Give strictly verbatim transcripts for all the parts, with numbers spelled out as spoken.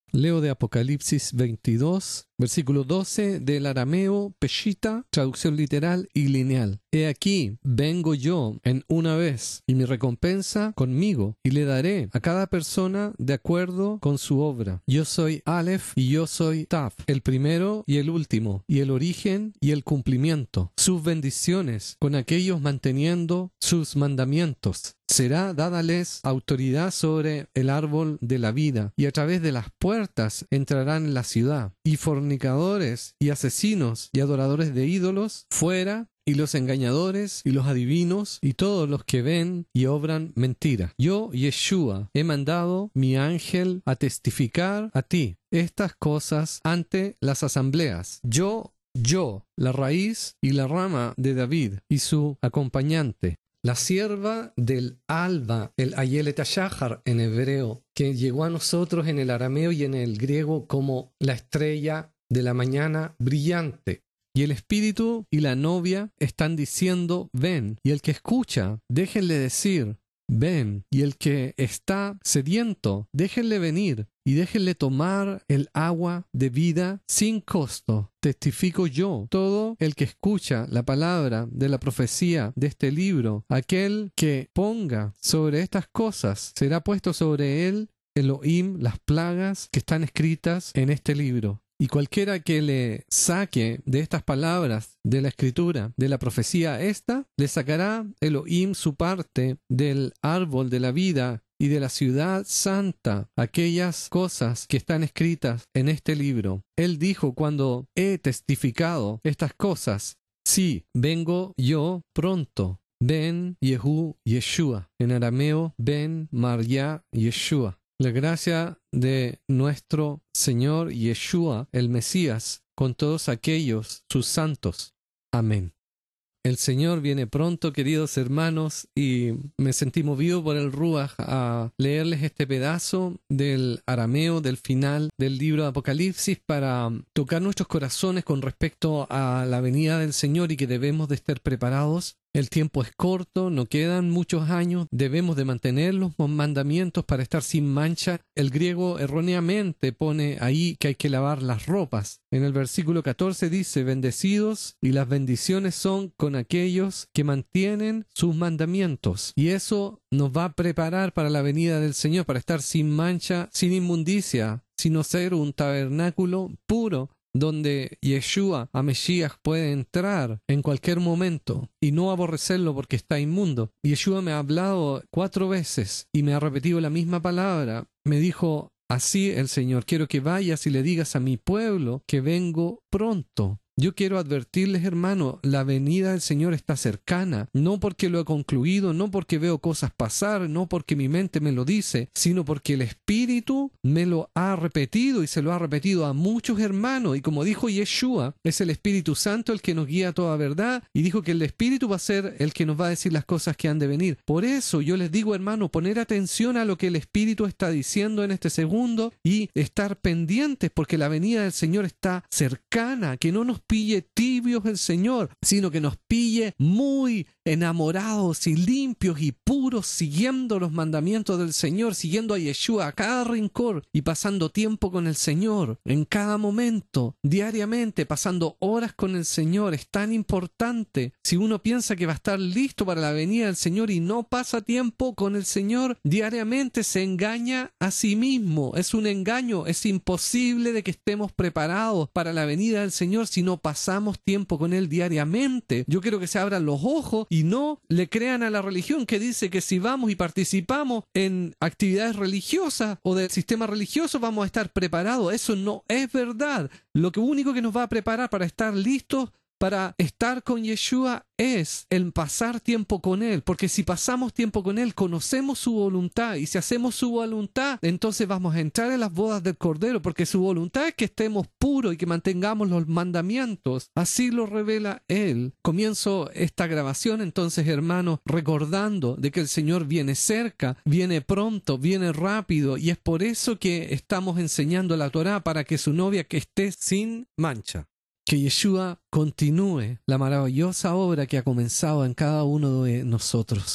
Leo de Apocalipsis veintidós, versículo doce del arameo Peshita, traducción literal y lineal. He aquí, vengo yo en una vez, y mi recompensa conmigo, y le daré a cada persona de acuerdo con su obra. Yo soy Aleph y yo soy Taf, el primero y el último, y el origen y el cumplimiento. Sus bendiciones con aquellos manteniendo sus mandamientos. Será dádales autoridad sobre el árbol de la vida, y a través de las puertas entrarán en la ciudad, y fornicadores, y asesinos, y adoradores de ídolos, fuera, y los engañadores, y los adivinos, y todos los que ven y obran mentira. Yo, Yeshua, he mandado mi ángel a testificar a ti estas cosas ante las asambleas. Yo, yo, la raíz y la rama de David, y su acompañante. La sierva del alba, el Ayelet HaShahar en hebreo, que llegó a nosotros en el arameo y en el griego como la estrella de la mañana brillante. Y el espíritu y la novia están diciendo, ven. Y el que escucha, déjenle decir, ven. Y el que está sediento, déjenle venir. Y déjenle tomar el agua de vida sin costo. Testifico yo, todo el que escucha la palabra de la profecía de este libro, aquel que ponga sobre estas cosas, será puesto sobre él Elohim las plagas que están escritas en este libro. Y cualquiera que le saque de estas palabras de la escritura, de la profecía esta, le sacará Elohim su parte del árbol de la vida y de la ciudad santa, aquellas cosas que están escritas en este libro. Él dijo, cuando he testificado estas cosas, sí, vengo yo pronto. Ben Yehu Yeshua. En arameo, Ben Marya Yeshua. La gracia de nuestro Señor Yeshua, el Mesías, con todos aquellos sus santos. Amén. El Señor viene pronto, queridos hermanos, y me sentí movido por el Ruach a leerles este pedazo del arameo, del final del libro de Apocalipsis, para tocar nuestros corazones con respecto a la venida del Señor y que debemos de estar preparados. El tiempo es corto, no quedan muchos años, debemos de mantener los mandamientos para estar sin mancha. El griego erróneamente pone ahí que hay que lavar las ropas. En el versículo catorce dice, bendecidos, y las bendiciones son con aquellos que mantienen sus mandamientos. Y eso nos va a preparar para la venida del Señor, para estar sin mancha, sin inmundicia, sino ser un tabernáculo puro, donde Yeshua, Mesías, puede entrar en cualquier momento y no aborrecerlo porque está inmundo. Yeshua me ha hablado cuatro veces y me ha repetido la misma palabra. Me dijo, así el Señor, quiero que vayas y le digas a mi pueblo que vengo pronto. Yo quiero advertirles, hermano, la venida del Señor está cercana, no porque lo he concluido, no porque veo cosas pasar, no porque mi mente me lo dice, sino porque el Espíritu me lo ha repetido y se lo ha repetido a muchos hermanos. Y como dijo Yeshua, es el Espíritu Santo el que nos guía a toda verdad, y dijo que el Espíritu va a ser el que nos va a decir las cosas que han de venir. Por eso yo les digo, hermano, poner atención a lo que el Espíritu está diciendo en este segundo y estar pendientes porque la venida del Señor está cercana, que no nos pille tibios el Señor, sino que nos pille muy enamorados y limpios y puros, siguiendo los mandamientos del Señor, siguiendo a Yeshua a cada rincón y pasando tiempo con el Señor, en cada momento, diariamente, pasando horas con el Señor. Es tan importante. Si uno piensa que va a estar listo para la venida del Señor y no pasa tiempo con el Señor diariamente, se engaña a sí mismo. Es un engaño. Es imposible de que estemos preparados para la venida del Señor si no pasamos tiempo con Él diariamente. Yo quiero que se abran los ojos y no le crean a la religión que dice que si vamos y participamos en actividades religiosas o del sistema religioso vamos a estar preparados. Eso no es verdad. Lo que único que nos va a preparar para estar listos para estar con Yeshua es el pasar tiempo con Él, porque si pasamos tiempo con Él, conocemos su voluntad, y si hacemos su voluntad, entonces vamos a entrar en las bodas del Cordero, porque su voluntad es que estemos puros y que mantengamos los mandamientos. Así lo revela Él. Comienzo esta grabación entonces, hermanos, recordando de que el Señor viene cerca, viene pronto, viene rápido, y es por eso que estamos enseñando la Torá, para que su novia que esté sin mancha. Que Yeshua continúe la maravillosa obra que ha comenzado en cada uno de nosotros.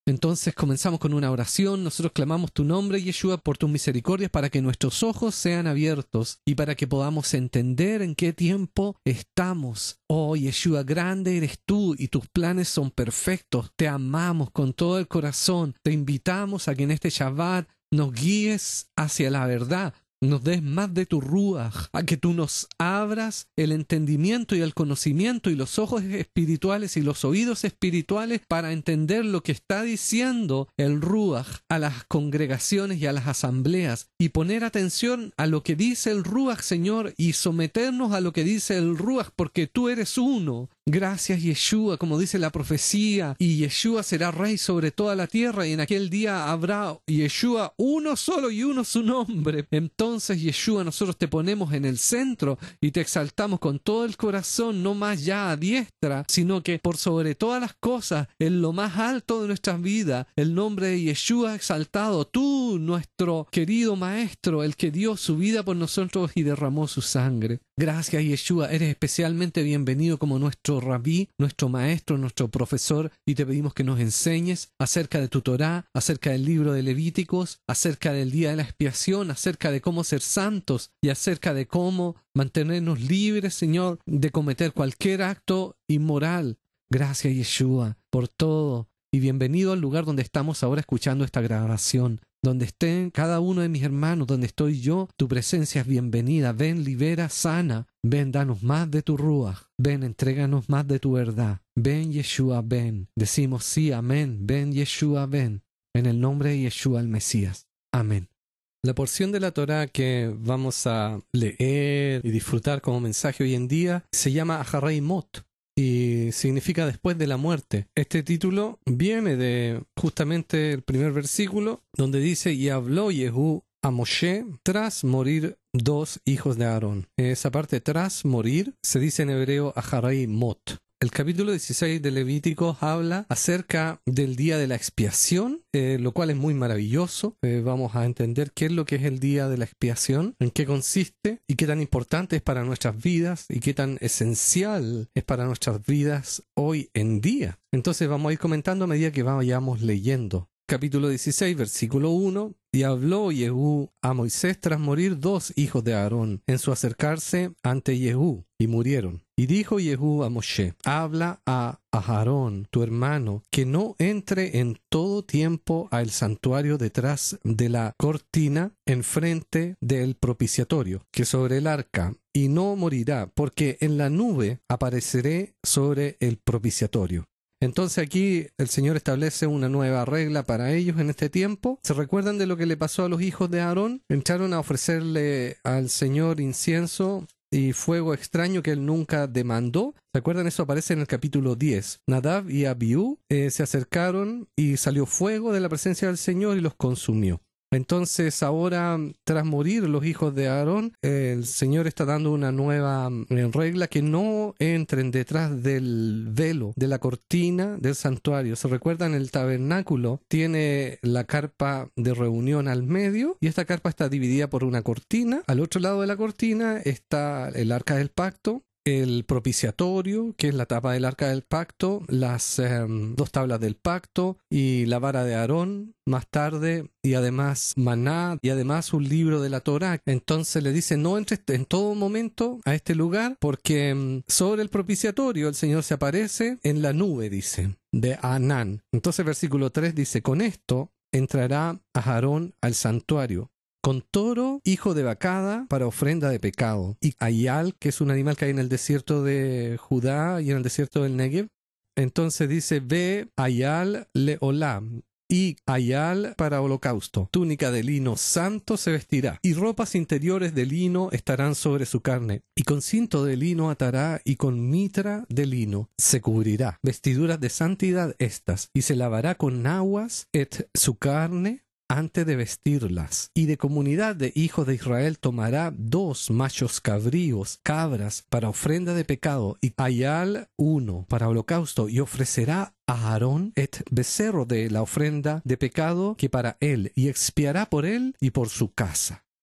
Entonces comenzamos con una oración. Nosotros clamamos tu nombre, Yeshua, por tus misericordias, para que nuestros ojos sean abiertos y para que podamos entender en qué tiempo estamos. Oh, Yeshua, grande eres tú y tus planes son perfectos. Te amamos con todo el corazón. Te invitamos a que en este Shabbat nos guíes hacia la verdad. Nos des más de tu Ruach, a que tú nos abras el entendimiento y el conocimiento y los ojos espirituales y los oídos espirituales para entender lo que está diciendo el Ruach a las congregaciones y a las asambleas y poner atención a lo que dice el Ruach, Señor, y someternos a lo que dice el Ruach, porque tú eres uno. Gracias, Yeshua, como dice la profecía, y Yeshua será rey sobre toda la tierra, y en aquel día habrá Yeshua uno solo y uno su nombre. Entonces, Yeshua, nosotros te ponemos en el centro y te exaltamos con todo el corazón, no más ya a diestra, sino que por sobre todas las cosas, en lo más alto de nuestras vidas, el nombre de Yeshua exaltado, tú, nuestro querido Maestro, el que dio su vida por nosotros y derramó su sangre. Gracias, Yeshua, eres especialmente bienvenido como nuestro rabí, nuestro maestro, nuestro profesor, y te pedimos que nos enseñes acerca de tu Torá, acerca del libro de Levíticos, acerca del día de la expiación, acerca de cómo ser santos y acerca de cómo mantenernos libres, Señor, de cometer cualquier acto inmoral. Gracias, Yeshua, por todo, y bienvenido al lugar donde estamos ahora escuchando esta grabación. Donde estén cada uno de mis hermanos, donde estoy yo, tu presencia es bienvenida. Ven, libera, sana. Ven, danos más de tu Ruach. Ven, entréganos más de tu verdad. Ven, Yeshua, ven. Decimos sí, amén. Ven, Yeshua, ven. En el nombre de Yeshua, el Mesías. Amén. La porción de la Torá que vamos a leer y disfrutar como mensaje hoy en día se llama Aharei Mot. Y significa después de la muerte. Este título viene de justamente el primer versículo donde dice: y habló Yehú a Moshe tras morir dos hijos de Aarón. Esa parte tras morir se dice en hebreo Aharei Mot. El capítulo dieciséis de Levítico habla acerca del día de la expiación, eh, lo cual es muy maravilloso. Eh, vamos a entender qué es lo que es el día de la expiación, en qué consiste y qué tan importante es para nuestras vidas y qué tan esencial es para nuestras vidas hoy en día. Entonces vamos a ir comentando a medida que vayamos leyendo. Capítulo dieciséis, versículo uno. Y habló Yehú a Moisés tras morir dos hijos de Aarón en su acercarse ante Yehú, y murieron. Y dijo Yehú a Moshe: habla a Aarón, tu hermano, que no entre en todo tiempo al santuario detrás de la cortina enfrente del propiciatorio, que sobre el arca, y no morirá, porque en la nube apareceré sobre el propiciatorio. Entonces aquí el Señor establece una nueva regla para ellos en este tiempo. ¿Se recuerdan de lo que le pasó a los hijos de Aarón? Entraron a ofrecerle al Señor incienso y fuego extraño que él nunca demandó. ¿Se acuerdan? Eso aparece en el capítulo diez. Nadab y Abiú eh, se acercaron y salió fuego de la presencia del Señor y los consumió. Entonces ahora, tras morir los hijos de Aarón, el Señor está dando una nueva regla: que no entren detrás del velo, de la cortina del santuario. ¿Se recuerdan? El tabernáculo tiene la carpa de reunión al medio y esta carpa está dividida por una cortina. Al otro lado de la cortina está el arca del pacto, el propiciatorio, que es la tapa del arca del pacto, las eh, dos tablas del pacto y la vara de Aarón más tarde, y además maná, y además un libro de la Torá. Entonces le dice: no entres en todo momento a este lugar, porque sobre el propiciatorio el Señor se aparece en la nube, dice, de Anán. Entonces versículo tres dice: con esto entrará Aarón al santuario, con toro, hijo de vacada, para ofrenda de pecado, y ayal, que es un animal que hay en el desierto de Judá y en el desierto del Negev. Entonces dice: ve ayal leolam, y ayal para holocausto. Túnica de lino santo se vestirá, y ropas interiores de lino estarán sobre su carne, y con cinto de lino atará, y con mitra de lino se cubrirá. Vestiduras de santidad estas, y se lavará con aguas et su carne antes de vestirlas. Y de comunidad de hijos de Israel tomará dos machos cabríos, cabras, para ofrenda de pecado, y ayal uno para holocausto, y ofrecerá a Aarón et becerro de la ofrenda de pecado que para él, y expiará por él y por su casa.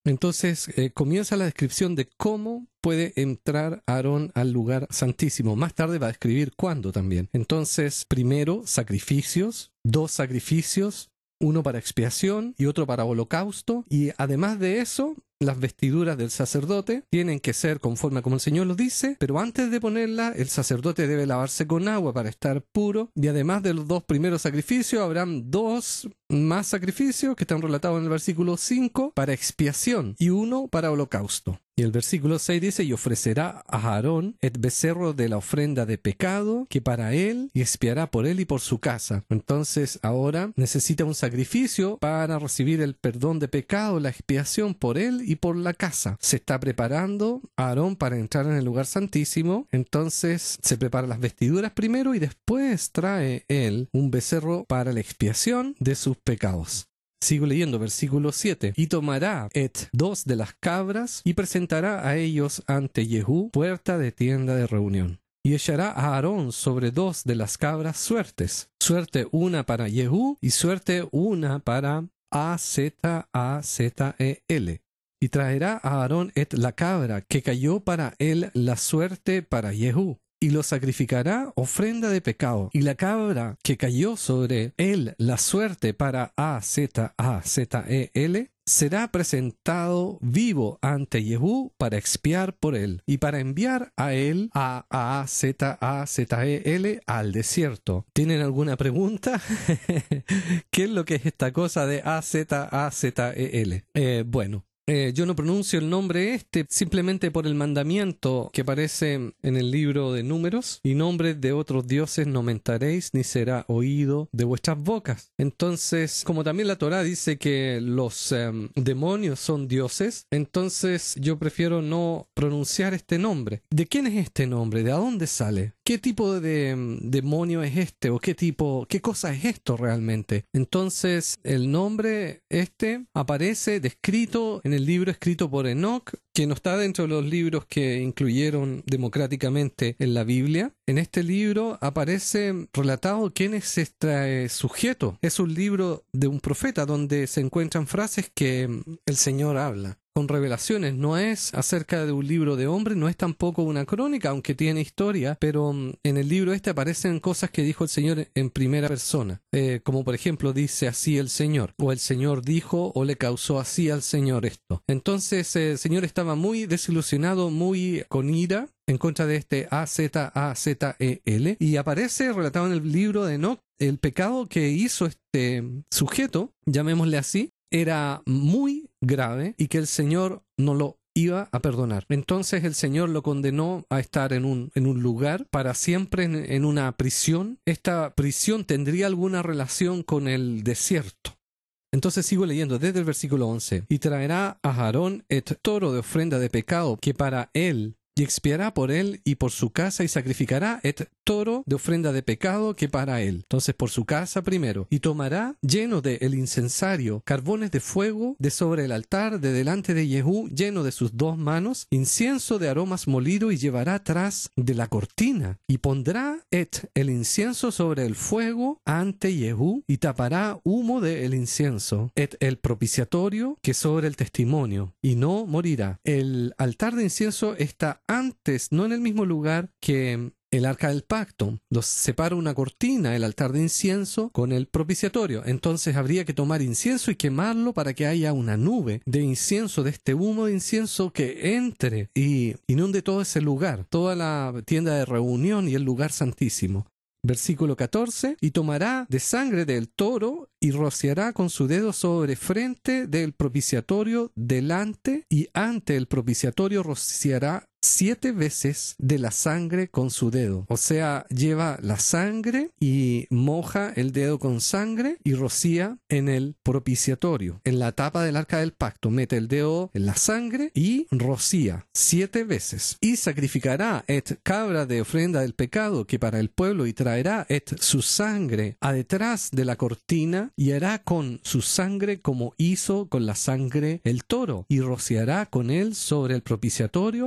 Entonces eh, comienza la descripción de cómo puede entrar Aarón al lugar santísimo. Más tarde va a describir cuándo también. Entonces, primero, sacrificios, dos sacrificios, uno para expiación y otro para holocausto. Y además de eso, las vestiduras del sacerdote tienen que ser conforme a como el Señor lo dice, pero antes de ponerla, el sacerdote debe lavarse con agua para estar puro. Y además de los dos primeros sacrificios, habrán dos más sacrificios que están relatados en el versículo cinco para expiación y uno para holocausto. Y el versículo seis dice, y ofrecerá a Aarón el becerro de la ofrenda de pecado, que para él, y expiará por él y por su casa. Entonces ahora necesita un sacrificio para recibir el perdón de pecado, la expiación por él y por la casa. Se está preparando a Aarón para entrar en el lugar santísimo. Entonces se prepara las vestiduras primero y después trae él un becerro para la expiación de sus pecados. Sigo leyendo, versículo siete. Y tomará et dos de las cabras y presentará a ellos ante Jehú, puerta de tienda de reunión. Y echará a Aarón sobre dos de las cabras suertes. Suerte una para Jehú y suerte una para A Z A Z E L. Y traerá a Aarón et la cabra que cayó para él la suerte para Jehú. Y lo sacrificará ofrenda de pecado. Y la cabra que cayó sobre él la suerte para A Z A Z E L será presentado vivo ante Jehú para expiar por él y para enviar a él a A Z A Z E L al desierto. ¿Tienen alguna pregunta? ¿Qué es lo que es esta cosa de A Z A Z E L? Eh, bueno. Eh, yo no pronuncio el nombre este simplemente por el mandamiento que aparece en el libro de Números, y nombres de otros dioses no mentaréis ni será oído de vuestras bocas. Entonces, como también la Torá dice que los eh, demonios son dioses, entonces yo prefiero no pronunciar este nombre. ¿De quién es este nombre? ¿De dónde sale? ¿Qué tipo de um, demonio es este? ¿O qué tipo, qué cosa es esto realmente? Entonces, el nombre este aparece descrito en el libro escrito por Enoch, que no está dentro de los libros que incluyeron democráticamente en la Biblia. En este libro aparece relatado quién es este sujeto. Es un libro de un profeta donde se encuentran frases que el Señor habla con revelaciones. No es acerca de un libro de hombre, no es tampoco una crónica, aunque tiene historia, pero en el libro este aparecen cosas que dijo el Señor en primera persona, eh, como por ejemplo dice así el Señor, o el Señor dijo o le causó así al Señor esto. Entonces el Señor estaba muy desilusionado, muy con ira en contra de este A Z A Z E L, y aparece relatado en el libro de Enoch el pecado que hizo este sujeto, llamémosle así, era muy grave y que el Señor no lo iba a perdonar. Entonces el Señor lo condenó a estar en un, en un lugar para siempre, en, en una prisión. Esta prisión tendría alguna relación con el desierto. Entonces sigo leyendo desde el versículo once. Y traerá a Aarón el toro de ofrenda de pecado que para él, y expiará por él y por su casa, y sacrificará el toro de ofrenda de pecado que para él. Entonces por su casa primero. Y tomará lleno de el incensario carbones de fuego de sobre el altar de delante de Jehú, lleno de sus dos manos, incienso de aromas molido, y llevará tras de la cortina. Y pondrá et el incienso sobre el fuego ante Jehú, y tapará humo de el incienso, et el propiciatorio que sobre el testimonio, y no morirá. El altar de incienso está antes, no en el mismo lugar que el arca del pacto. Los separa una cortina, el altar de incienso, con el propiciatorio. Entonces habría que tomar incienso y quemarlo para que haya una nube de incienso, de este humo de incienso que entre y inunde todo ese lugar, toda la tienda de reunión y el lugar santísimo. Versículo catorce. Y tomará de sangre del toro y rociará con su dedo sobre frente del propiciatorio delante, y ante el propiciatorio rociará siete veces de la sangre con su dedo. O sea, lleva la sangre y moja el dedo con sangre y rocía en el propiciatorio. En la tapa del arca del pacto mete el dedo en la sangre y rocía siete veces. Y sacrificará et cabra de ofrenda del pecado que para el pueblo, y traerá et su sangre a detrás de la cortina, y hará con su sangre como hizo con la sangre el toro, y rociará con él sobre el propiciatorio y delante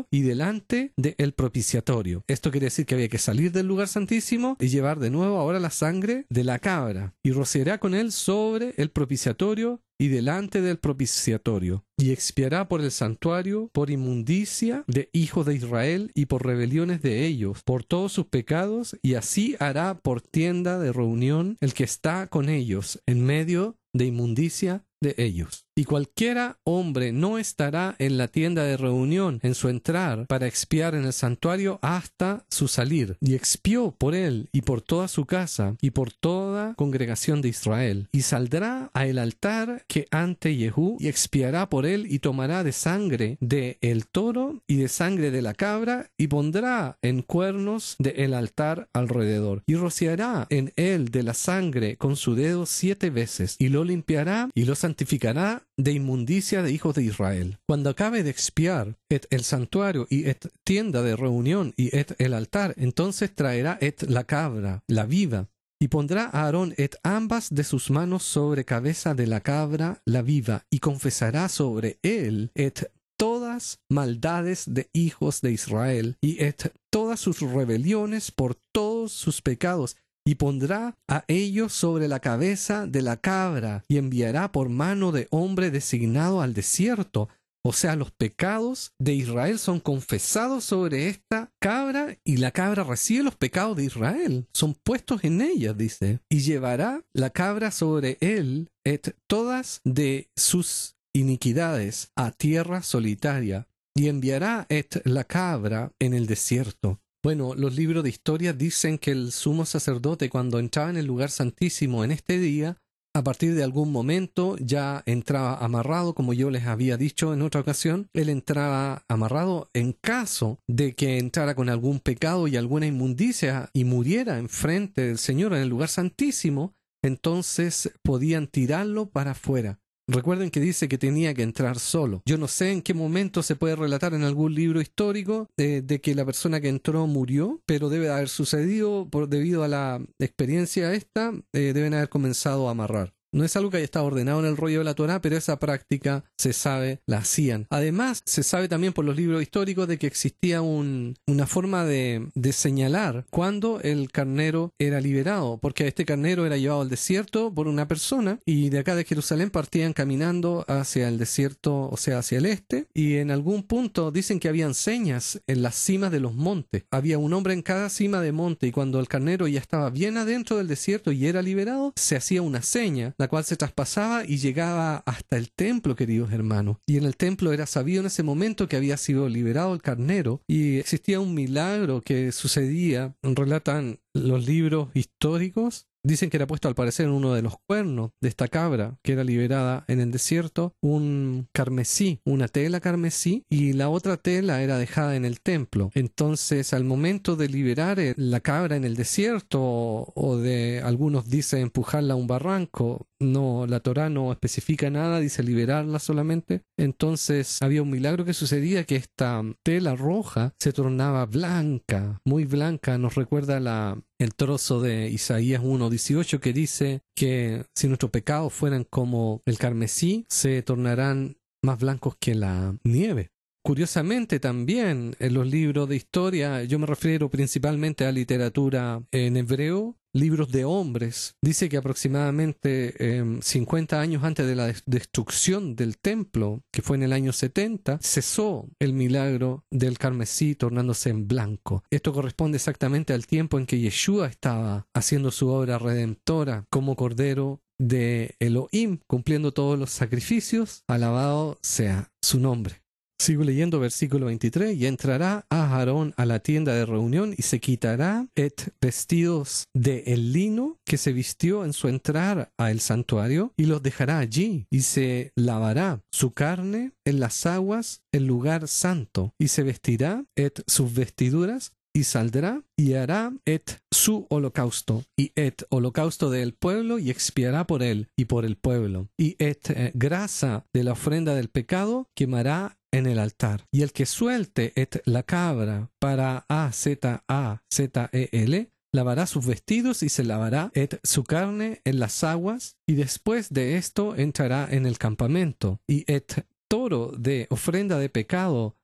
delante del propiciatorio. Esto quiere decir que había que salir del lugar santísimo y llevar de nuevo ahora la sangre de la cabra, y rociará con él sobre el propiciatorio y delante del propiciatorio, y expiará por el santuario, por inmundicia de hijos de Israel y por rebeliones de ellos, por todos sus pecados, y así hará por tienda de reunión el que está con ellos en medio de inmundicia de ellos. Y cualquiera hombre no estará en la tienda de reunión en su entrar para expiar en el santuario hasta su salir. Y expió por él y por toda su casa y por toda congregación de Israel. Y saldrá a el altar que ante Jehú y expiará por él y tomará de sangre de el toro y de sangre de la cabra y pondrá en cuernos de el altar alrededor. Y rociará en él de la sangre con su dedo siete veces y lo limpiará y lo santificará de inmundicia de hijos de Israel. Cuando acabe de expiar et el santuario y et tienda de reunión y et el altar, entonces traerá et la cabra, la viva, y pondrá a Aarón et ambas de sus manos sobre cabeza de la cabra, la viva, y confesará sobre él et todas maldades de hijos de Israel y et todas sus rebeliones por todos sus pecados, y pondrá a ellos sobre la cabeza de la cabra, y enviará por mano de hombre designado al desierto. O sea, los pecados de Israel son confesados sobre esta cabra, y la cabra recibe los pecados de Israel. Son puestos en ella, dice. Y llevará la cabra sobre él et todas de sus iniquidades a tierra solitaria, y enviará et la cabra en el desierto. Bueno, los libros de historia dicen que el sumo sacerdote, cuando entraba en el lugar santísimo en este día, a partir de algún momento ya entraba amarrado, como yo les había dicho en otra ocasión. Él entraba amarrado en caso de que entrara con algún pecado y alguna inmundicia y muriera enfrente del Señor en el lugar santísimo, entonces podían tirarlo para afuera. Recuerden que dice que tenía que entrar solo. Yo no sé en qué momento se puede relatar en algún libro histórico de, de que la persona que entró murió, pero debe haber sucedido por, debido a la experiencia esta, eh, deben haber comenzado a amarrar. No es algo que haya estado ordenado en el rollo de la Torá, pero esa práctica se sabe, la hacían. Además, se sabe también por los libros históricos de que existía un, una forma de, de señalar cuándo el carnero era liberado, porque este carnero era llevado al desierto por una persona y de acá de Jerusalén partían caminando hacia el desierto, o sea, hacia el este, y en algún punto dicen que habían señas en las cimas de los montes. Había un hombre en cada cima de monte y cuando el carnero ya estaba bien adentro del desierto y era liberado, se hacía una seña, la cual se traspasaba y llegaba hasta el templo, queridos hermanos. Y en el templo era sabido en ese momento que había sido liberado el carnero y existía un milagro que sucedía, relatan los libros históricos. Dicen que era puesto al parecer en uno de los cuernos de esta cabra que era liberada en el desierto un carmesí, una tela carmesí, y la otra tela era dejada en el templo. Entonces, al momento de liberar la cabra en el desierto, o de algunos dicen empujarla a un barranco, no, la Torá no especifica nada, dice liberarla solamente. Entonces había un milagro que sucedía, que esta tela roja se tornaba blanca, muy blanca. Nos recuerda la el trozo de Isaías uno dieciocho que dice que si nuestros pecados fueran como el carmesí, se tornarán más blancos que la nieve. Curiosamente también en los libros de historia, yo me refiero principalmente a literatura en hebreo, libros de hombres, dice que aproximadamente eh, cincuenta años antes de la destrucción del templo, que fue en el año setenta, cesó el milagro del carmesí tornándose en blanco. Esto corresponde exactamente al tiempo en que Yeshua estaba haciendo su obra redentora como Cordero de Elohim, cumpliendo todos los sacrificios. Alabado sea su nombre. Sigo leyendo versículo veintitrés. Y entrará a Aarón a la tienda de reunión y se quitará et vestidos de el lino que se vistió en su entrar a el santuario y los dejará allí y se lavará su carne en las aguas el lugar santo y se vestirá et sus vestiduras y saldrá y hará et su holocausto y et holocausto del pueblo y expiará por él y por el pueblo y et eh, grasa de la ofrenda del pecado quemará en el altar. Y el que suelte et la cabra para A Z A Z E L lavará sus vestidos y se lavará et su carne en las aguas y después de esto entrará en el campamento y et toro de ofrenda de pecado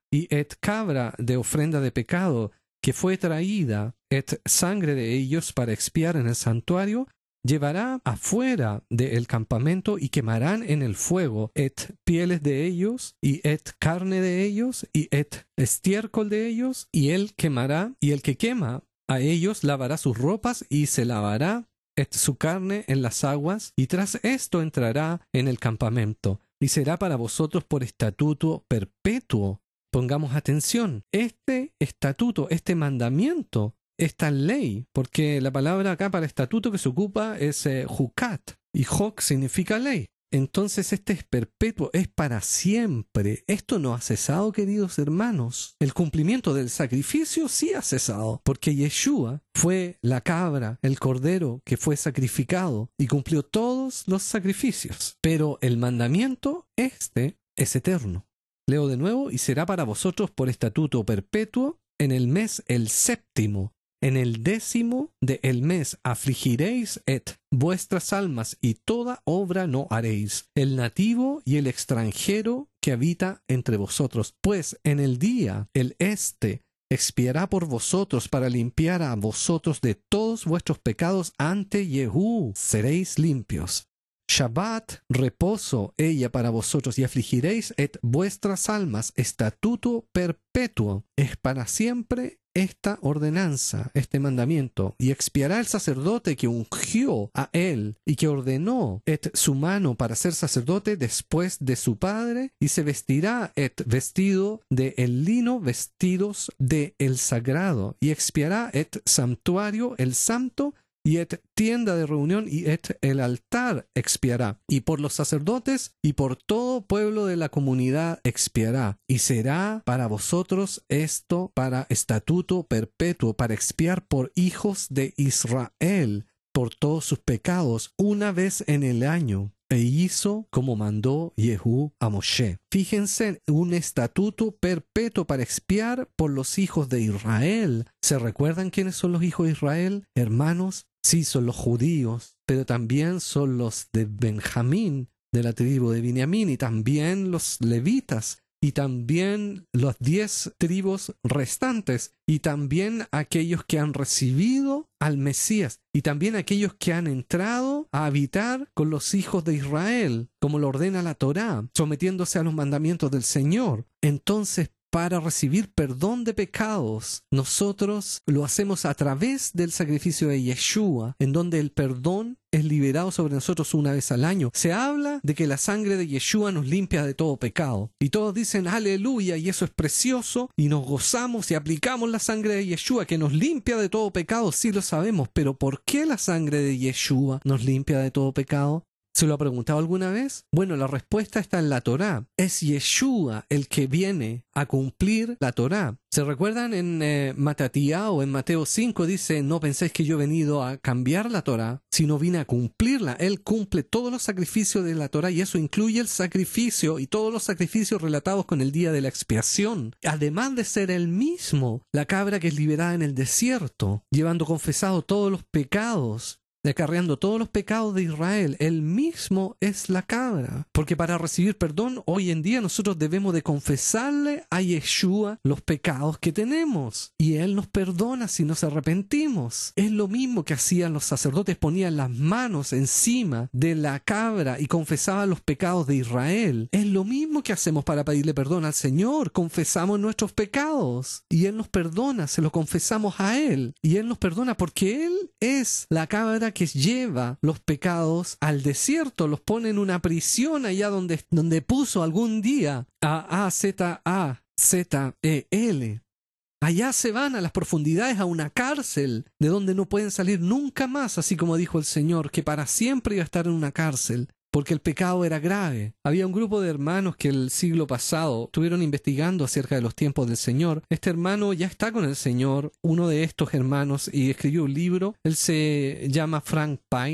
y et cabra de ofrenda de pecado, que fue traída, et sangre de ellos para expiar en el santuario, llevará afuera del campamento y quemarán en el fuego et pieles de ellos y et carne de ellos y et estiércol de ellos, y él quemará, y el que quema a ellos lavará sus ropas y se lavará et su carne en las aguas, y tras esto entrará en el campamento, y será para vosotros por estatuto perpetuo. Pongamos atención, este estatuto, este mandamiento, esta ley, porque la palabra acá para estatuto que se ocupa es eh, jucat, y hok significa ley. Entonces este es perpetuo, es para siempre. Esto no ha cesado, queridos hermanos. El cumplimiento del sacrificio sí ha cesado, porque Yeshua fue la cabra, el cordero que fue sacrificado y cumplió todos los sacrificios. Pero el mandamiento, este, es eterno. Leo de nuevo, y será para vosotros por estatuto perpetuo en el mes el séptimo. En el décimo de el mes afligiréis et vuestras almas, y toda obra no haréis, el nativo y el extranjero que habita entre vosotros. Pues en el día el este expiará por vosotros para limpiar a vosotros de todos vuestros pecados ante Yehú. Seréis limpios. Shabbat, reposo ella para vosotros, y afligiréis et vuestras almas, estatuto perpetuo. Es para siempre esta ordenanza, este mandamiento, y expiará el sacerdote que ungió a él y que ordenó et su mano para ser sacerdote después de su padre, y se vestirá et vestido de el lino, vestidos de el sagrado, y expiará et santuario el santo, y et tienda de reunión, y et el altar expiará, y por los sacerdotes y por todo pueblo de la comunidad expiará, y será para vosotros esto para estatuto perpetuo, para expiar por hijos de Israel por todos sus pecados una vez en el año. E hizo como mandó Yehú a Moshe. Fíjense, un estatuto perpetuo para expiar por los hijos de Israel. ¿Se recuerdan quiénes son los hijos de Israel, hermanos? Sí, son los judíos, pero también son los de Benjamín, de la tribu de Binyamin, y también los levitas, y también las diez tribus restantes, y también aquellos que han recibido al Mesías, y también aquellos que han entrado a habitar con los hijos de Israel, como lo ordena la Torá, sometiéndose a los mandamientos del Señor. Entonces, para recibir perdón de pecados, nosotros lo hacemos a través del sacrificio de Yeshua, en donde el perdón es liberado sobre nosotros una vez al año. Se habla de que la sangre de Yeshua nos limpia de todo pecado. Y todos dicen aleluya, y eso es precioso, y nos gozamos y aplicamos la sangre de Yeshua que nos limpia de todo pecado. Sí lo sabemos, pero ¿por qué la sangre de Yeshua nos limpia de todo pecado? ¿Se lo ha preguntado alguna vez? Bueno, la respuesta está en la Torá. Es Yeshua el que viene a cumplir la Torá. ¿Se recuerdan en eh, Matatía o en Mateo cinco? Dice, no penséis que yo he venido a cambiar la Torá, sino vine a cumplirla. Él cumple todos los sacrificios de la Torá, y eso incluye el sacrificio y todos los sacrificios relatados con el día de la expiación. Además de ser él mismo la cabra que es liberada en el desierto, llevando confesado todos los pecados, acarreando todos los pecados de Israel. Él mismo es la cabra, porque para recibir perdón hoy en día nosotros debemos de confesarle a Yeshua los pecados que tenemos, y Él nos perdona si nos arrepentimos. Es lo mismo que hacían los sacerdotes, ponían las manos encima de la cabra y confesaban los pecados de Israel. Es lo mismo que hacemos para pedirle perdón al Señor. Confesamos nuestros pecados y Él nos perdona, se los confesamos a Él y Él nos perdona, porque Él es la cabra que lleva los pecados al desierto, los pone en una prisión allá donde, donde puso algún día a A Z A Z E L. Allá se van a las profundidades, a una cárcel de donde no pueden salir nunca más, así como dijo el Señor, que para siempre iba a estar en una cárcel, porque el pecado era grave. Había un grupo de hermanos que el siglo pasado estuvieron investigando acerca de los tiempos del Señor. Este hermano ya está con el Señor, uno de estos hermanos, y escribió un libro. Él se llama Frank Paine.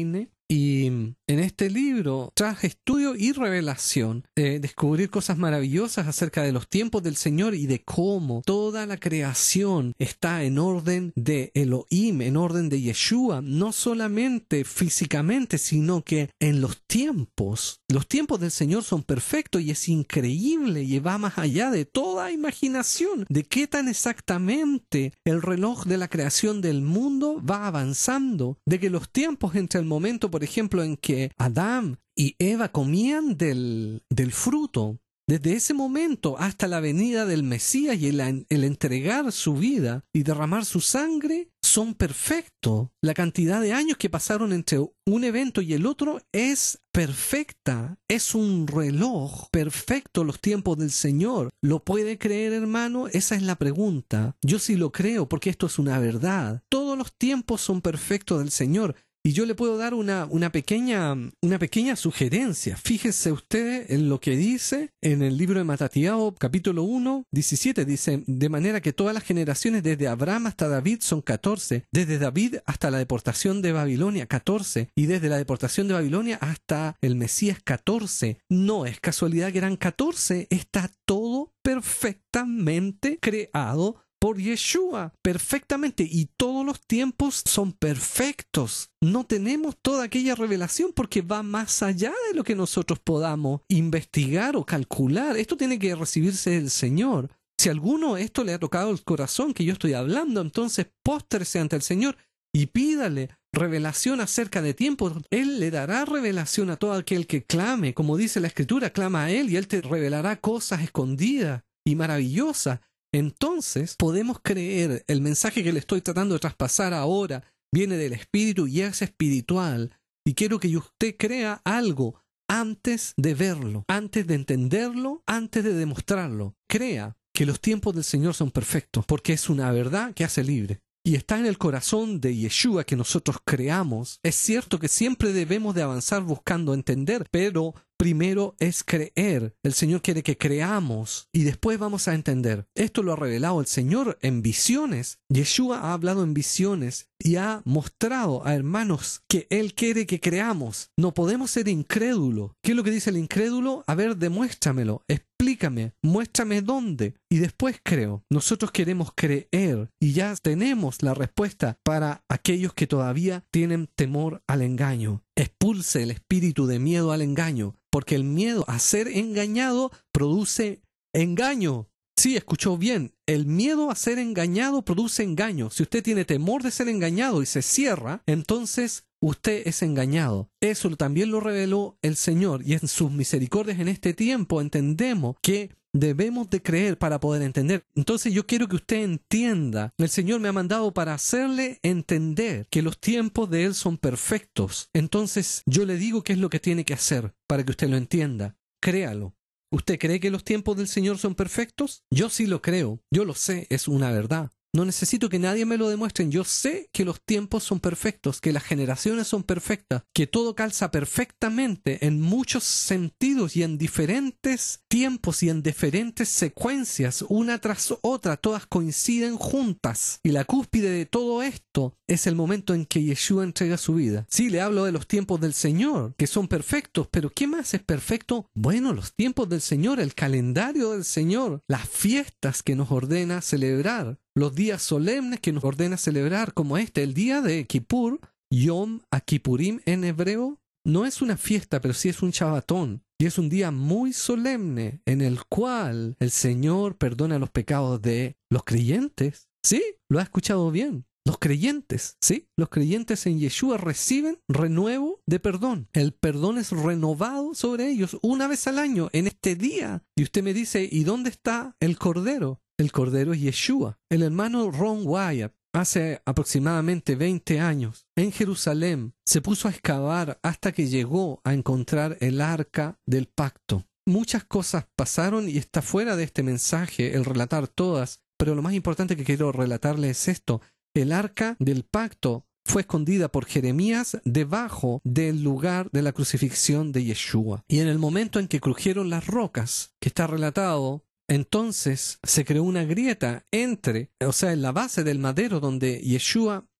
Y en este libro, tras estudio y revelación, eh, descubrir cosas maravillosas acerca de los tiempos del Señor y de cómo toda la creación está en orden de Elohim, en orden de Yeshua, no solamente físicamente, sino que en los tiempos. Los tiempos del Señor son perfectos y es increíble y va más allá de toda imaginación de qué tan exactamente el reloj de la creación del mundo va avanzando, de que los tiempos entre el momento, por ejemplo, en que Adán y Eva comían del, del fruto, desde ese momento hasta la venida del Mesías y el, el entregar su vida y derramar su sangre, son perfectos. La cantidad de años que pasaron entre un evento y el otro es perfecta. Es un reloj perfecto los tiempos del Señor. ¿Lo puede creer, hermano? Esa es la pregunta. Yo sí lo creo porque esto es una verdad. Todos los tiempos son perfectos del Señor. Y yo le puedo dar una, una, pequeña, una pequeña sugerencia. Fíjese usted en lo que dice en el libro de Matatiao, capítulo uno, diecisiete. Dice, de manera que todas las generaciones desde Abraham hasta David son catorce. Desde David hasta la deportación de Babilonia, catorce. Y desde la deportación de Babilonia hasta el Mesías, catorce. No es casualidad que eran catorce. Está todo perfectamente creado por Yeshua, perfectamente, y todos los tiempos son perfectos. No tenemos toda aquella revelación porque va más allá de lo que nosotros podamos investigar o calcular. Esto tiene que recibirse del Señor. Si a alguno esto le ha tocado el corazón que yo estoy hablando, entonces póstrese ante el Señor y pídale revelación acerca de tiempos. Él le dará revelación a todo aquel que clame. Como dice la Escritura, clama a Él y Él te revelará cosas escondidas y maravillosas. Entonces podemos creer, el mensaje que le estoy tratando de traspasar ahora viene del Espíritu y es espiritual. Y quiero que usted crea algo antes de verlo, antes de entenderlo, antes de demostrarlo. Crea que los tiempos del Señor son perfectos, porque es una verdad que hace libre. Y está en el corazón de Yeshua que nosotros creamos. Es cierto que siempre debemos de avanzar buscando entender, pero primero es creer. El Señor quiere que creamos y después vamos a entender. Esto lo ha revelado el Señor en visiones. Yeshua ha hablado en visiones y ha mostrado a hermanos que Él quiere que creamos. No podemos ser incrédulos. ¿Qué es lo que dice el incrédulo? A ver, demuéstramelo. Explícame, muéstrame dónde y después creo. Nosotros queremos creer y ya tenemos la respuesta para aquellos que todavía tienen temor al engaño. Expulse el espíritu de miedo al engaño, porque el miedo a ser engañado produce engaño. Sí, escuchó bien. El miedo a ser engañado produce engaño. Si usted tiene temor de ser engañado y se cierra, entonces usted es engañado. Eso también lo reveló el Señor y en sus misericordias en este tiempo entendemos que debemos de creer para poder entender. Entonces yo quiero que usted entienda. El Señor me ha mandado para hacerle entender que los tiempos de Él son perfectos. Entonces yo le digo qué es lo que tiene que hacer para que usted lo entienda. Créalo. ¿Usted cree que los tiempos del Señor son perfectos? Yo sí lo creo. Yo lo sé. Es una verdad. No necesito que nadie me lo demuestre. Yo sé que los tiempos son perfectos, que las generaciones son perfectas, que todo calza perfectamente en muchos sentidos y en diferentes tiempos y en diferentes secuencias, una tras otra, todas coinciden juntas. Y la cúspide de todo esto es el momento en que Yeshua entrega su vida. Sí, le hablo de los tiempos del Señor, que son perfectos, pero ¿qué más es perfecto? Bueno, los tiempos del Señor, el calendario del Señor, las fiestas que nos ordena celebrar, los días solemnes que nos ordena celebrar, como este, el día de Kippur, Yom HaKippurim en hebreo, no es una fiesta, pero sí es un Shabbatón. Y es un día muy solemne en el cual el Señor perdona los pecados de los creyentes. ¿Sí? ¿Lo ha escuchado bien? Los creyentes, ¿sí? Los creyentes en Yeshua reciben renuevo de perdón. El perdón es renovado sobre ellos una vez al año, en este día. Y usted me dice, ¿y dónde está el Cordero? El Cordero es Yeshua. El hermano Ron Wyatt, hace aproximadamente veinte años, en Jerusalén, se puso a excavar hasta que llegó a encontrar el arca del pacto. Muchas cosas pasaron y está fuera de este mensaje el relatar todas, pero lo más importante que quiero relatarle es esto. El arca del pacto fue escondida por Jeremías debajo del lugar de la crucifixión de Yeshua. Y en el momento en que crujieron las rocas, que está relatado, entonces se creó una grieta entre, o sea, en la base del madero donde Yeshua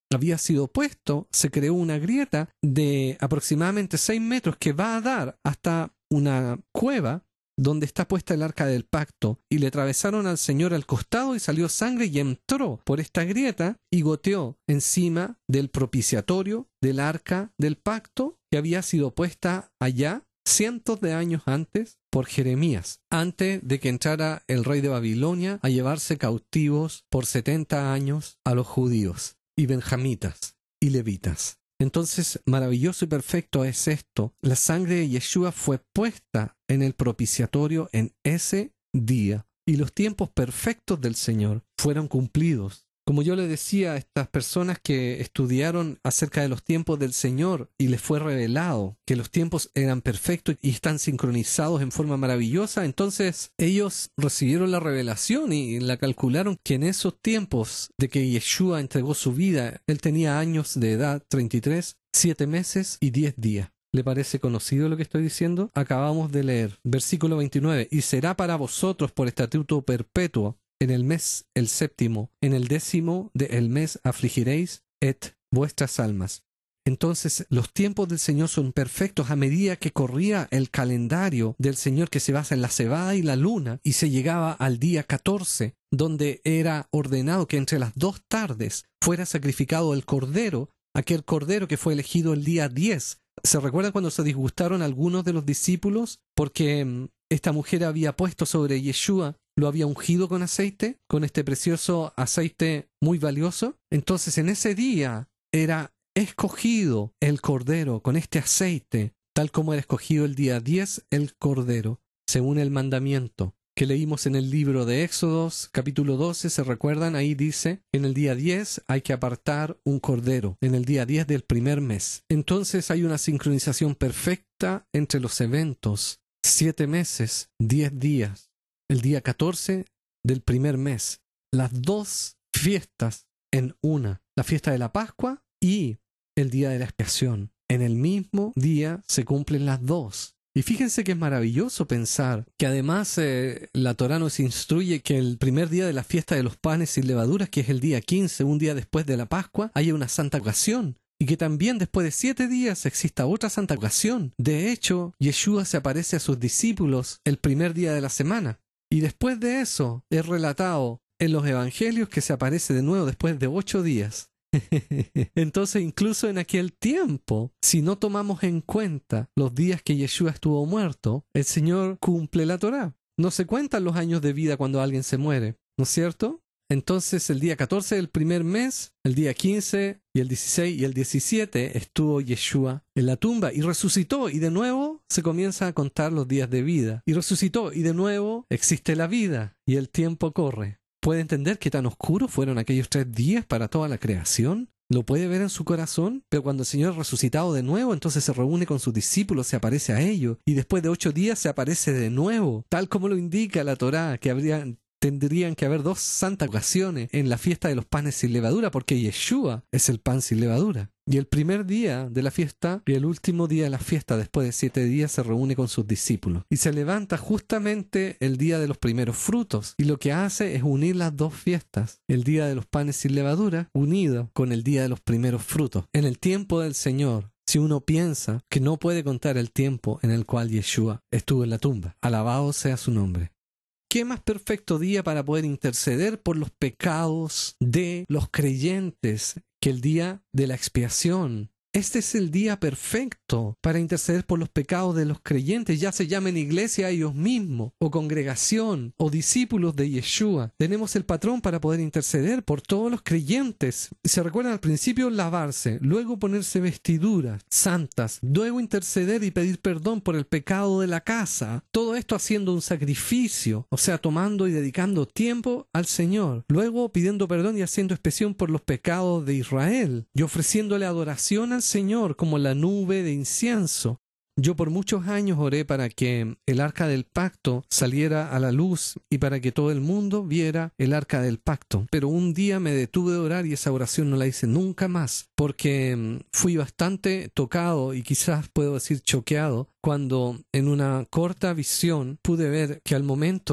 había sido puesto, se creó una grieta de aproximadamente seis metros que va a dar hasta una cueva donde está puesta el arca del pacto, y le atravesaron al Señor al costado y salió sangre y entró por esta grieta y goteó encima del propiciatorio del arca del pacto que había sido puesta allá cientos de años antes por Jeremías, antes de que entrara el rey de Babilonia a llevarse cautivos por setenta años a los judíos y benjamitas y levitas. Entonces, maravilloso y perfecto es esto. La sangre de Yeshua fue puesta en el propiciatorio en ese día, y los tiempos perfectos del Señor fueron cumplidos. Como yo le decía a estas personas que estudiaron acerca de los tiempos del Señor y les fue revelado que los tiempos eran perfectos y están sincronizados en forma maravillosa, entonces ellos recibieron la revelación y la calcularon que en esos tiempos de que Yeshua entregó su vida, él tenía años de edad, treinta y tres, siete meses y diez días. ¿Le parece conocido lo que estoy diciendo? Acabamos de leer, versículo veintinueve, y será para vosotros por estatuto perpetuo. En el mes el séptimo, en el décimo del mes afligiréis et vuestras almas. Entonces los tiempos del Señor son perfectos a medida que corría el calendario del Señor, que se basa en la cebada y la luna, y se llegaba al día catorce, donde era ordenado que entre las dos tardes fuera sacrificado el cordero, aquel cordero que fue elegido el día diez. ¿Se recuerdan cuando se disgustaron algunos de los discípulos porque esta mujer había puesto sobre Yeshua, lo había ungido con aceite, con este precioso aceite muy valioso? Entonces en ese día era escogido el cordero con este aceite, tal como era escogido el día diez el cordero, según el mandamiento que leímos en el libro de Éxodos, capítulo doce, ¿se recuerdan? Ahí dice, en el día diez hay que apartar un cordero, en el día diez del primer mes. Entonces hay una sincronización perfecta entre los eventos, siete meses, diez días. El día catorce del primer mes, las dos fiestas en una, la fiesta de la Pascua y el día de la expiación. En el mismo día se cumplen las dos. Y fíjense que es maravilloso pensar que además eh, la Torá nos instruye que el primer día de la fiesta de los panes sin levaduras, que es el día quince, un día después de la Pascua, haya una santa ocasión. Y que también después de siete días exista otra santa ocasión. De hecho, Yeshua se aparece a sus discípulos el primer día de la semana. Y después de eso es relatado en los evangelios que se aparece de nuevo después de ocho días. Entonces, incluso en aquel tiempo, si no tomamos en cuenta los días que Yeshua estuvo muerto, el Señor cumple la Torá. No se cuentan los años de vida cuando alguien se muere, ¿no es cierto? Entonces, el día catorce del primer mes, el día quince y el dieciséis y el diecisiete estuvo Yeshua en la tumba y resucitó, y de nuevo se comienza a contar los días de vida. Y resucitó, y de nuevo existe la vida, y el tiempo corre. ¿Puede entender qué tan oscuros fueron aquellos tres días para toda la creación? ¿Lo puede ver en su corazón? Pero cuando el Señor es resucitado de nuevo, entonces se reúne con sus discípulos, se aparece a ellos, y después de ocho días se aparece de nuevo, tal como lo indica la Torá, que habría... tendrían que haber dos santas ocasiones en la fiesta de los panes sin levadura, porque Yeshua es el pan sin levadura. Y el primer día de la fiesta y el último día de la fiesta, después de siete días, se reúne con sus discípulos. Y se levanta justamente el día de los primeros frutos. Y lo que hace es unir las dos fiestas. El día de los panes sin levadura, unido con el día de los primeros frutos. En el tiempo del Señor, si uno piensa que no puede contar el tiempo en el cual Yeshua estuvo en la tumba. Alabado sea su nombre. ¿Qué más perfecto día para poder interceder por los pecados de los creyentes que el día de la expiación? Este es el día perfecto para interceder por los pecados de los creyentes, ya se llamen iglesia a ellos mismos, o congregación, o discípulos de Yeshua. Tenemos el patrón para poder interceder por todos los creyentes. Se recuerdan al principio lavarse, luego ponerse vestiduras santas, luego interceder y pedir perdón por el pecado de la casa. Todo esto haciendo un sacrificio, o sea, tomando y dedicando tiempo al Señor. Luego pidiendo perdón y haciendo expiación por los pecados de Israel, y ofreciéndole adoración al Señor como la nube de incienso. Yo por muchos años oré para que el arca del pacto saliera a la luz y para que todo el mundo viera el arca del pacto. Pero un día me detuve de orar y esa oración no la hice nunca más, porque fui bastante tocado y quizás puedo decir choqueado cuando en una corta visión pude ver que al momento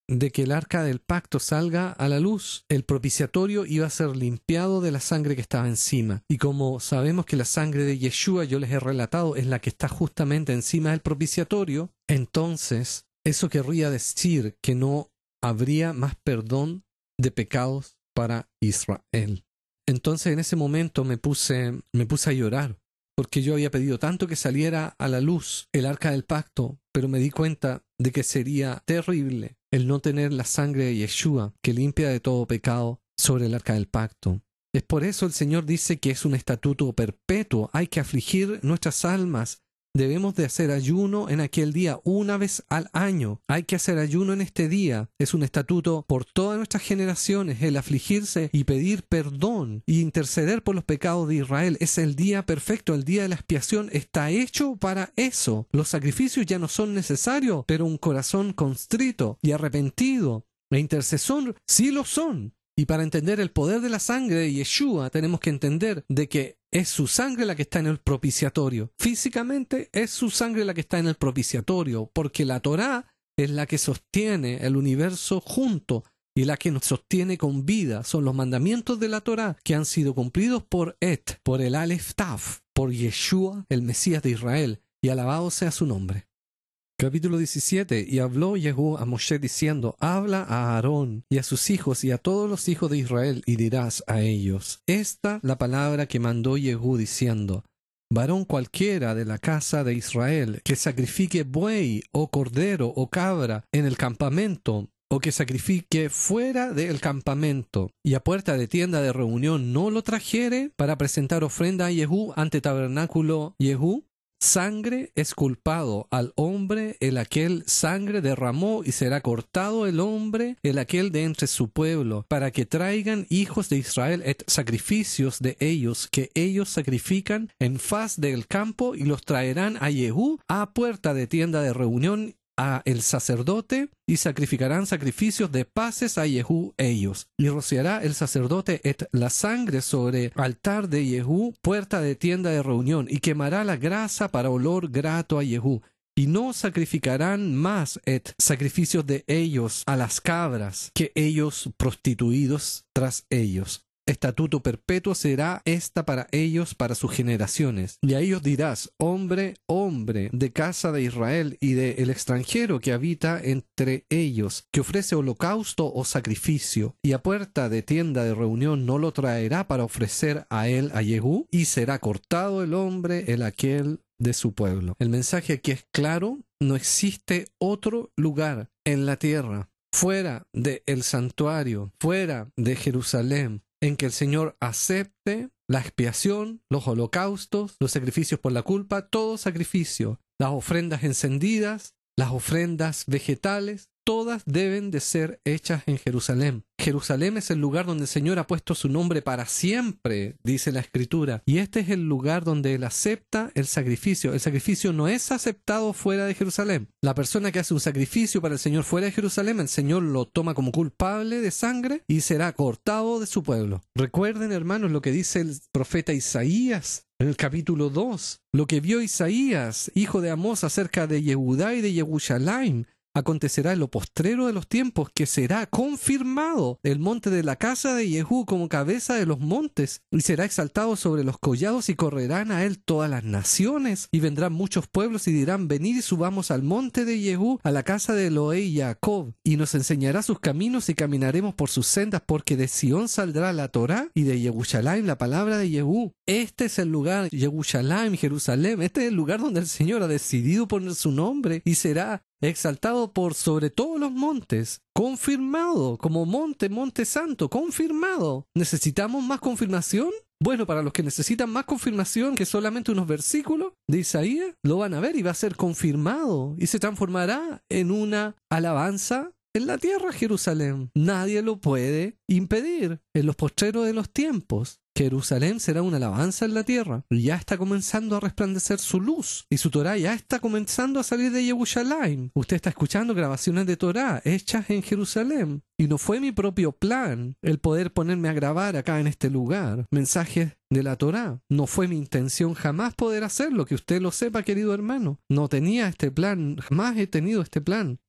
de que el arca del pacto salga a la luz, el propiciatorio iba a ser limpiado de la sangre que estaba encima. Y como sabemos que la sangre de Yeshua, yo les he relatado, es la que está justamente encima del propiciatorio, entonces eso querría decir que no habría más perdón de pecados para Israel. Entonces en ese momento me puse, me puse a llorar, porque yo había pedido tanto que saliera a la luz el arca del pacto, pero me di cuenta de que sería terrible el no tener la sangre de Yeshua que limpia de todo pecado sobre el arca del pacto. Es por eso el Señor dice que es un estatuto perpetuo. Hay que afligir nuestras almas. Debemos de hacer ayuno en aquel día una vez al año. Hay que hacer ayuno en este día. Es un estatuto por todas nuestras generaciones, el afligirse y pedir perdón y interceder por los pecados de Israel. Es el día perfecto, el día de la expiación está hecho para eso. Los sacrificios ya no son necesarios, pero un corazón constrito y arrepentido e intercesor sí lo son. Y para entender el poder de la sangre de Yeshua, tenemos que entender de que es su sangre la que está en el propiciatorio. Físicamente es su sangre la que está en el propiciatorio, porque la Torá es la que sostiene el universo junto y la que nos sostiene con vida. Son los mandamientos de la Torá que han sido cumplidos por Et, por el Aleph Taf, por Yeshua, el Mesías de Israel, y alabado sea su nombre. Capítulo diecisiete. Y habló Yehú a Moshe diciendo: habla a Aarón y a sus hijos y a todos los hijos de Israel, y dirás a ellos: esta la palabra que mandó Yehú diciendo: varón cualquiera de la casa de Israel que sacrifique buey o cordero o cabra en el campamento, o que sacrifique fuera del campamento, y a puerta de tienda de reunión no lo trajere para presentar ofrenda a Yehú ante tabernáculo Yehú, sangre es culpado al hombre el aquel sangre derramó, y será cortado el hombre el aquel de entre su pueblo, para que traigan hijos de Israel et sacrificios de ellos que ellos sacrifican en faz del campo, y los traerán a Yehú a puerta de tienda de reunión a el sacerdote, y sacrificarán sacrificios de paces a Yehú ellos. Y rociará el sacerdote et la sangre sobre altar de Yehú, puerta de tienda de reunión, y quemará la grasa para olor grato a Yehú. Y no sacrificarán más et sacrificios de ellos a las cabras, que ellos prostituidos tras ellos. Estatuto perpetuo será esta para ellos, para sus generaciones. Y a ellos dirás: hombre, hombre, de casa de Israel y de el extranjero que habita entre ellos, que ofrece holocausto o sacrificio, y a puerta de tienda de reunión no lo traerá para ofrecer a él a Yehú, y será cortado el hombre el aquel de su pueblo. El mensaje aquí es claro: no existe otro lugar en la tierra, fuera del santuario, fuera de Jerusalén, en que el Señor acepte la expiación, los holocaustos, los sacrificios por la culpa, todo sacrificio, las ofrendas encendidas, las ofrendas vegetales, todas deben de ser hechas en Jerusalén. Jerusalén es el lugar donde el Señor ha puesto su nombre para siempre, dice la Escritura. Y este es el lugar donde Él acepta el sacrificio. El sacrificio no es aceptado fuera de Jerusalén. La persona que hace un sacrificio para el Señor fuera de Jerusalén, el Señor lo toma como culpable de sangre y será cortado de su pueblo. Recuerden, hermanos, lo que dice el profeta Isaías en el capítulo dos. Lo que vio Isaías, hijo de Amós, acerca de Yehudá y de Yehushalayim, acontecerá en lo postrero de los tiempos, que será confirmado el monte de la casa de Yehú como cabeza de los montes, y será exaltado sobre los collados, y correrán a él todas las naciones, y vendrán muchos pueblos y dirán: venid y subamos al monte de Yehú, a la casa de Elohei Jacob, y nos enseñará sus caminos y caminaremos por sus sendas, porque de Sión saldrá la Torá y de Yehushalayim la palabra de Yehú. Este es el lugar, Yehushalayim, Jerusalén, este es el lugar donde el Señor ha decidido poner su nombre, y será exaltado por sobre todos los montes, confirmado como monte, monte santo, confirmado. ¿Necesitamos más confirmación? Bueno, para los que necesitan más confirmación que solamente unos versículos de Isaías, lo van a ver y va a ser confirmado y se transformará en una alabanza en la tierra, Jerusalén. Nadie lo puede impedir. En los postreros de los tiempos, Jerusalén será una alabanza en la tierra. Ya está comenzando a resplandecer su luz, y su Torá ya está comenzando a salir de Yehushalayim. Usted está escuchando grabaciones de Torá hechas en Jerusalén. Y no fue mi propio plan el poder ponerme a grabar acá en este lugar mensajes de la Torá. No fue mi intención jamás poder hacerlo, que usted lo sepa, querido hermano. No tenía este plan, jamás he tenido este plan.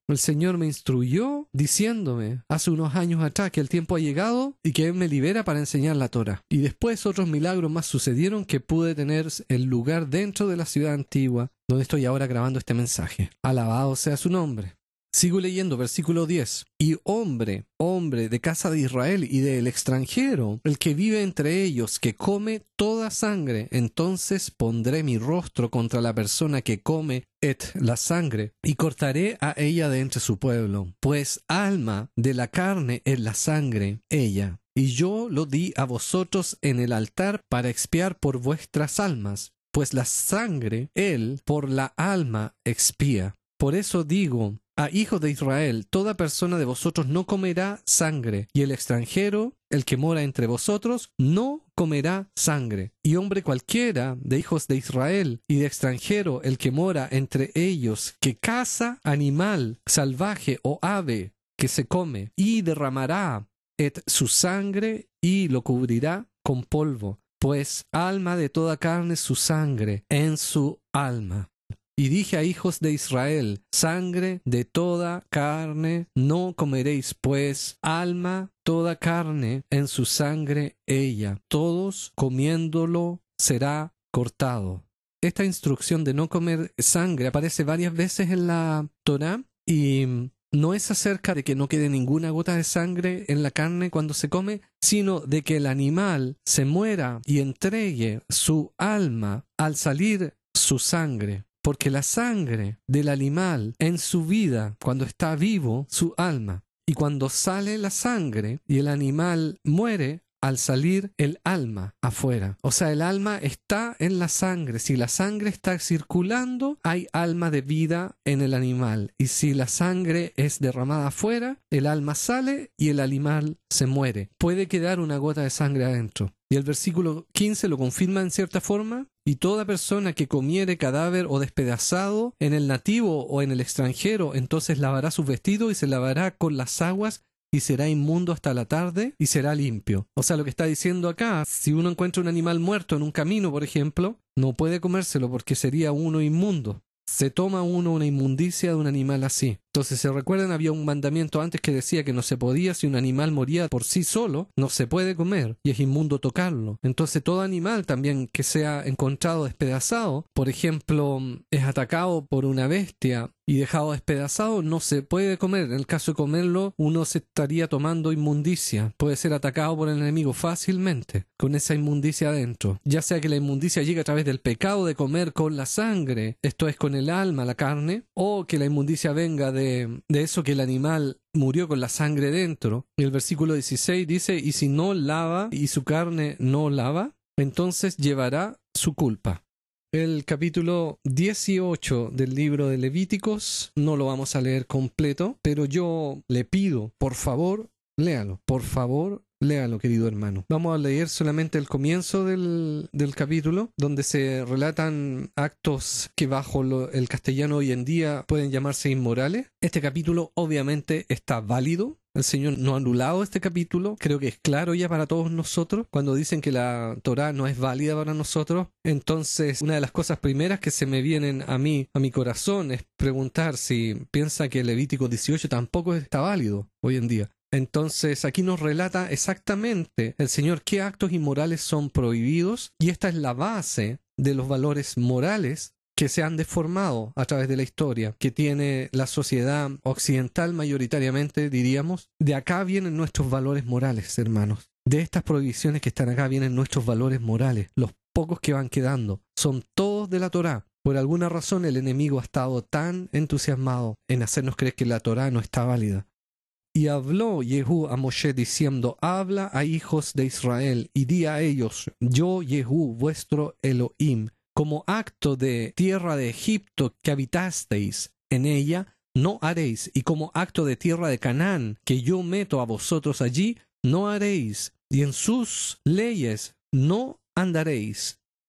El Señor me instruyó diciéndome hace unos años atrás que el tiempo ha llegado y que Él me libera para enseñar la Torá. Y después otros milagros más sucedieron que pude tener el lugar dentro de la ciudad antigua donde estoy ahora grabando este mensaje. Alabado sea su nombre. Sigo leyendo, versículo diez. Y hombre, hombre de casa de Israel y del extranjero, el que vive entre ellos, que come toda sangre, entonces pondré mi rostro contra la persona que come et la sangre, y cortaré a ella de entre su pueblo, pues alma de la carne es la sangre, ella. Y yo lo di a vosotros en el altar para expiar por vuestras almas, pues la sangre él por la alma expía. Por eso digo, a hijos de Israel, toda persona de vosotros no comerá sangre, y el extranjero, el que mora entre vosotros, no comerá sangre. Y hombre cualquiera de hijos de Israel y de extranjero, el que mora entre ellos, que caza animal salvaje o ave que se come, y derramará et su sangre y lo cubrirá con polvo, pues alma de toda carne es su sangre en su alma. Y dije a hijos de Israel, sangre de toda carne no comeréis, pues alma toda carne en su sangre ella. Todos comiéndolo será cortado. Esta instrucción de no comer sangre aparece varias veces en la Torá y no es acerca de que no quede ninguna gota de sangre en la carne cuando se come, sino de que el animal se muera y entregue su alma al salir su sangre. Porque la sangre del animal en su vida, cuando está vivo, su alma. Y cuando sale la sangre y el animal muere, al salir el alma afuera. O sea, el alma está en la sangre. Si la sangre está circulando, hay alma de vida en el animal. Y si la sangre es derramada afuera, el alma sale y el animal se muere. Puede quedar una gota de sangre adentro. Y el versículo quince lo confirma en cierta forma. Y toda persona que comiere cadáver o despedazado en el nativo o en el extranjero, entonces lavará sus vestidos y se lavará con las aguas y será inmundo hasta la tarde y será limpio. O sea, lo que está diciendo acá, si uno encuentra un animal muerto en un camino, por ejemplo, no puede comérselo porque sería uno inmundo. Se toma uno una inmundicia de un animal así. Entonces, ¿se recuerdan? Había un mandamiento antes que decía que no se podía, si un animal moría por sí solo, no se puede comer y es inmundo tocarlo. Entonces, todo animal también que sea encontrado despedazado, por ejemplo, es atacado por una bestia y dejado despedazado, no se puede comer. En el caso de comerlo, uno se estaría tomando inmundicia. Puede ser atacado por el enemigo fácilmente, con esa inmundicia adentro. Ya sea que la inmundicia llegue a través del pecado de comer con la sangre, esto es con el alma, la carne, o que la inmundicia venga de De, de eso que el animal murió con la sangre dentro. Y el versículo dieciséis dice, y si no lava y su carne no lava, entonces llevará su culpa. El capítulo dieciocho del libro de Levíticos no lo vamos a leer completo, pero yo le pido, por favor, léalo, por favor, léalo, querido hermano. Vamos a leer solamente el comienzo del, del capítulo, donde se relatan actos que bajo lo, el castellano hoy en día pueden llamarse inmorales. Este capítulo obviamente está válido. El Señor no ha anulado este capítulo. Creo que es claro ya para todos nosotros. Cuando dicen que la Torá no es válida para nosotros, entonces una de las cosas primeras que se me vienen a mí, a mi corazón, es preguntar si piensa que Levítico dieciocho tampoco está válido hoy en día. Entonces aquí nos relata exactamente el Señor qué actos inmorales son prohibidos, y esta es la base de los valores morales que se han deformado a través de la historia, que tiene la sociedad occidental mayoritariamente, diríamos. De acá vienen nuestros valores morales, hermanos. De estas prohibiciones que están acá vienen nuestros valores morales. Los pocos que van quedando son todos de la Torá. Por alguna razón el enemigo ha estado tan entusiasmado en hacernos creer que la Torá no está válida. Y habló Jehú a Moshe diciendo, habla a hijos de Israel y di a ellos, yo Jehú vuestro Elohim, como acto de tierra de Egipto que habitasteis en ella, no haréis, y como acto de tierra de Canaán, que yo meto a vosotros allí, no haréis, y en sus leyes no andaréis.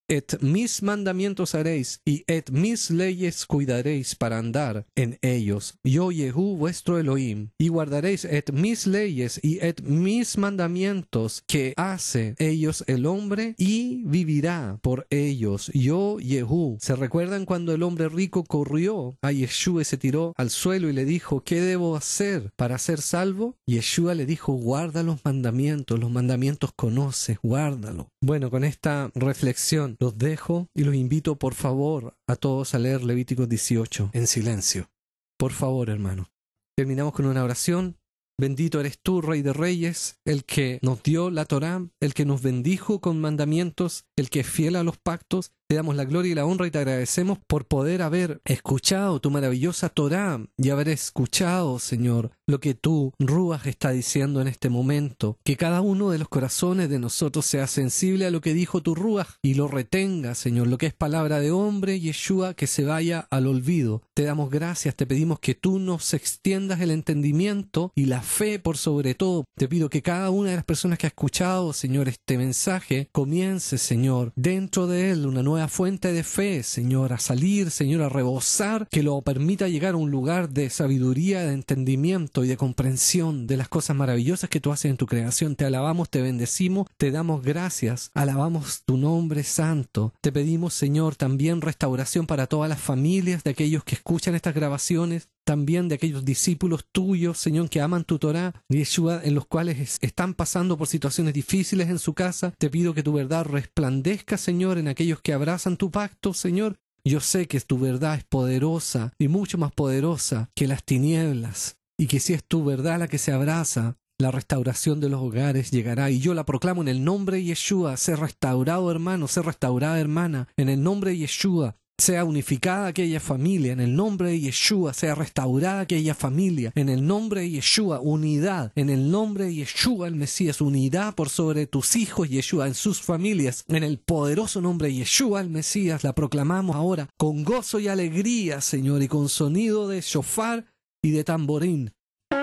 et mis mandamientos haréis, y et mis leyes cuidaréis para andar en ellos. Yo, Yehú, vuestro Elohim, y guardaréis et mis leyes y et mis mandamientos que hace ellos el hombre, y vivirá por ellos. Yo, Yehú. ¿Se recuerdan cuando el hombre rico corrió a Yeshua y se tiró al suelo y le dijo, ¿qué debo hacer para ser salvo? Yeshua le dijo, guarda los mandamientos, los mandamientos conoces, guárdalo. Bueno, con esta reflexión los dejo y los invito por favor a todos a leer Levítico dieciocho en silencio. Por favor, hermano. Terminamos con una oración. Bendito eres tú, Rey de Reyes, el que nos dio la Torá, el que nos bendijo con mandamientos, el que es fiel a los pactos. Te damos la gloria y la honra y te agradecemos por poder haber escuchado tu maravillosa Torá y haber escuchado, Señor, lo que tú, Ruach, está diciendo en este momento. Que cada uno de los corazones de nosotros sea sensible a lo que dijo tu Ruach y lo retenga, Señor, lo que es palabra de hombre, Yeshua, que se vaya al olvido. Te damos gracias, te pedimos que tú nos extiendas el entendimiento y la fe por sobre todo. Te pido que cada una de las personas que ha escuchado, Señor, este mensaje, comience, Señor, dentro de él una nueva fuente de fe, Señor, a salir, Señor, a rebosar, que lo permita llegar a un lugar de sabiduría, de entendimiento y de comprensión de las cosas maravillosas que tú haces en tu creación. Te alabamos, te bendecimos, te damos gracias, alabamos tu nombre santo. Te pedimos, Señor, también restauración para todas las familias de aquellos que escuchan estas grabaciones, también de aquellos discípulos tuyos, Señor, que aman tu Torá, Yeshua, en los cuales están pasando por situaciones difíciles en su casa. Te pido que tu verdad resplandezca, Señor, en aquellos que abrazan tu pacto, Señor. Yo sé que tu verdad es poderosa y mucho más poderosa que las tinieblas, y que si es tu verdad la que se abraza, la restauración de los hogares llegará. Y yo la proclamo en el nombre de Yeshua. Sé restaurado, hermano, sé restaurada, hermana, en el nombre de Yeshua. Sea unificada aquella familia, en el nombre de Yeshua. Sea restaurada aquella familia, en el nombre de Yeshua. Unidad, en el nombre de Yeshua el Mesías. Unidad por sobre tus hijos, Yeshua, en sus familias. En el poderoso nombre de Yeshua el Mesías la proclamamos ahora con gozo y alegría, Señor, y con sonido de shofar y de tamborín.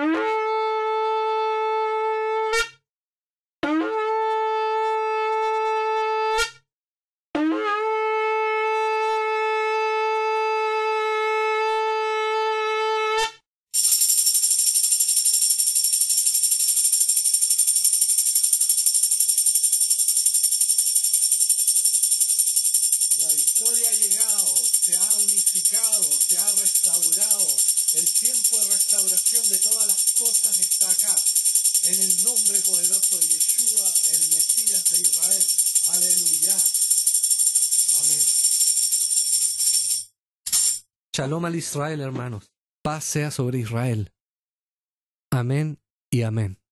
La victoria ha llegado, se ha unificado, se ha restaurado. El tiempo de restauración de todas las cosas está acá. En el nombre poderoso de Yeshua, el Mesías de Israel. Aleluya. Amén. Shalom al Israel, hermanos. Paz sea sobre Israel. Amén y amén.